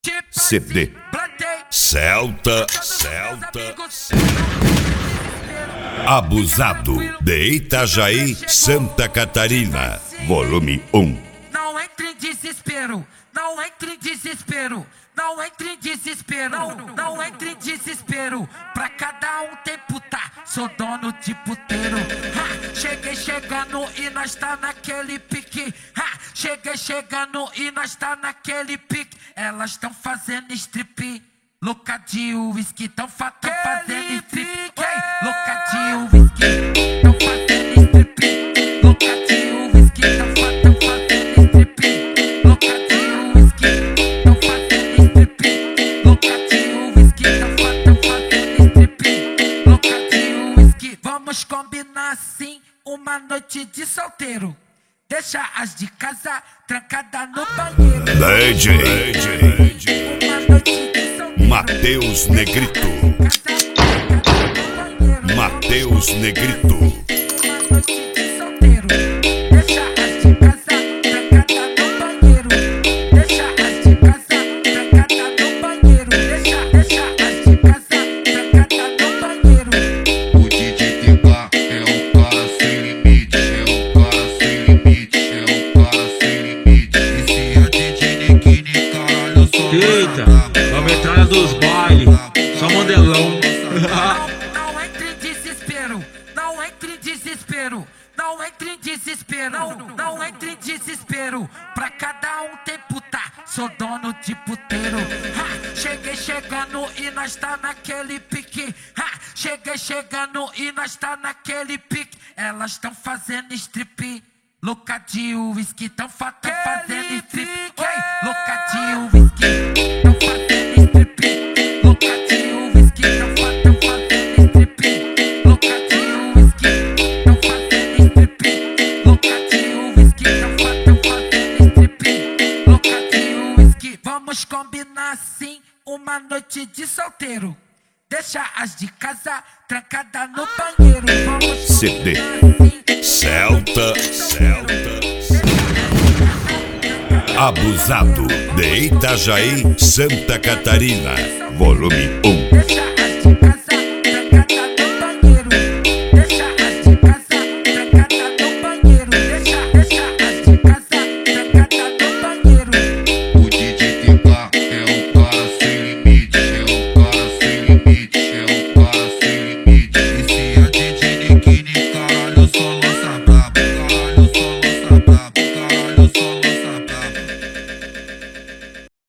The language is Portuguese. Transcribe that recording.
CD Celta Abusado de Itajaí, Santa Catarina, volume 1. Não entre em desespero, não entre em desespero, não entre em desespero, não entre em desespero. Pra cada um tem puta, sou dono de puteiro. Ha, cheguei chegando e nós tá naquele pique. Ha, cheguei chegando e nós tá naquele pique. Elas tão fazendo strip, louca de uísque, tão fazendo strip. Oi, louca de uísque, tão fazendo strip. Louca de uísque, tão fazendo strip. Louca de uísque, tão fazendo strip. Louca de uísque, tão fazendo strip. Louca de uísque. Vamos combinar assim uma noite de solteiro. Deixa as de casa trancada no banheiro. DJ Matheus Negrito. Matheus Negrito. Uma noite de solteiro. Deixa as de casa trancada no banheiro. Deixa as de casa trancada no banheiro. Deixa as de casa trancada no banheiro. O DJ TK é um cara sem limite, é um cara sem limite, é um cara sem limite. Esse é o DJ Nequini, caralho, eu sou Eita, a metralha dos bailes, só modelão. Não entre em desespero, não entre em desespero, não entre em desespero, não entre em desespero. Pra cada um tem puta, sou dono de puteiro. Ha, cheguei chegando e nós tá naquele pique. Ha, cheguei chegando e nós tá naquele pique. Elas tão fazendo strip, louca de uísque, tão fazendo strip. Oi, louca de uísque, tão fazendo strip. Louca de uísque, tão fazendo strip. Louca de uísque, tão fazendo strip. Louca de uísque, tão fazendo strip. Louca de uísque. Vamos combinar assim uma noite de solteiro. Deixa as de casa trancada no banheiro. Vamos CD Celta Abusado de Itajaí, Santa Catarina, volume 1.